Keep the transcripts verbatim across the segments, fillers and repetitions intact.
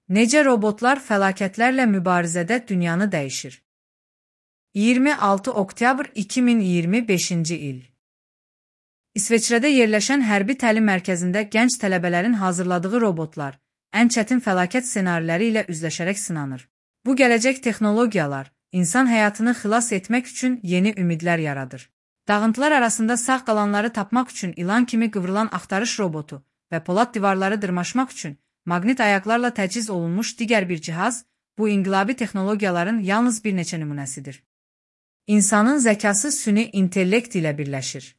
Necə robotlar fəlakətlərlə mübarizədə dünyanı dəyişir? iyirmi altı oktyabr iki min iyirmi beşinci il. İsveçrədə yerləşən hərbi təlim mərkəzində gənc tələbələrin hazırladığı robotlar ən çətin fəlakət ssenariləri ilə üzləşərək sınanır. Bu gələcək texnologiyalar insan həyatını xilas etmək üçün yeni ümidlər yaradır. Dağıntılar arasında sağ qalanları tapmaq üçün ilan kimi qıvrılan axtarış robotu və polad divarları dırmaşmaq üçün maqnit ayaqlarla təchiz olunmuş digər bir cihaz, bu inqilabi texnologiyaların yalnız bir neçə nümunəsidir. İnsanın zəkası süni intellekt ilə birləşir.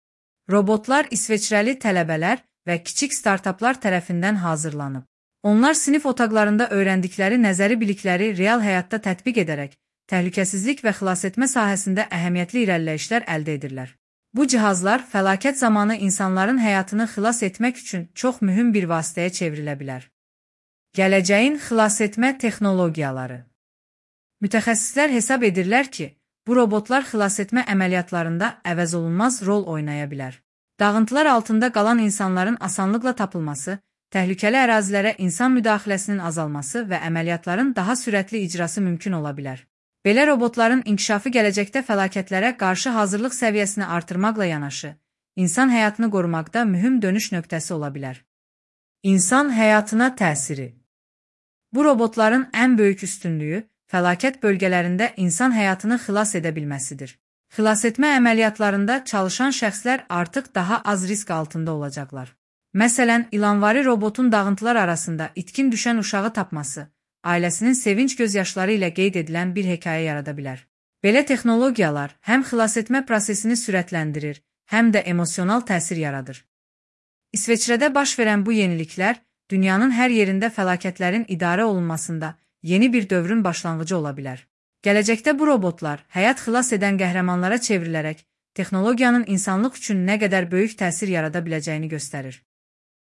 Robotlar İsveçrəli tələbələr və kiçik startaplar tərəfindən hazırlanıb. Onlar sinif otaqlarında öyrəndikləri nəzəri bilikləri real həyatda tətbiq edərək, təhlükəsizlik və xilasetmə sahəsində əhəmiyyətli irəliləyişlər əldə edirlər. Bu cihazlar fəlakət zamanı insanların həyatını xilas etmək üçün çox mühüm bir vasitəyə çevrilə bilər. Gələcəyin xilasetmə texnologiyaları. Mütəxəssislər hesab edirlər ki, bu robotlar xilasetmə əməliyyatlarında əvəzolunmaz rol oynaya bilər. Dağıntılar altında qalan insanların asanlıqla tapılması, təhlükəli ərazilərə insan müdaxiləsinin azalması və əməliyyatların daha sürətli icrası mümkün ola bilər. Belə robotların inkişafı gələcəkdə fəlakətlərə qarşı hazırlıq səviyyəsini artırmaqla yanaşı, insan həyatını qorumaqda mühüm dönüş nöqtəsi ola bilər. İnsan həyatına təsiri. Bu robotların ən böyük üstünlüyü, fəlakət bölgələrində insan həyatını xilas edə bilməsidir. Xilasetmə əməliyyatlarında çalışan şəxslər artıq daha az risk altında olacaqlar. Məsələn, ilanvari robotun dağıntılar arasında itkin düşən uşağı tapması, ailəsinin sevinç gözyaşları ilə qeyd edilən bir hekayə yarada bilər. Belə texnologiyalar həm xilasetmə prosesini sürətləndirir, həm də emosional təsir yaradır. İsveçrədə baş verən bu yeniliklər, dünyanın hər yerində fəlakətlərin idarə olunmasında yeni bir dövrün başlanğıcı ola bilər. Gələcəkdə bu robotlar həyat xilas edən qəhrəmanlara çevrilərək, texnologiyanın insanlıq üçün nə qədər böyük təsir yarada biləcəyini göstərir.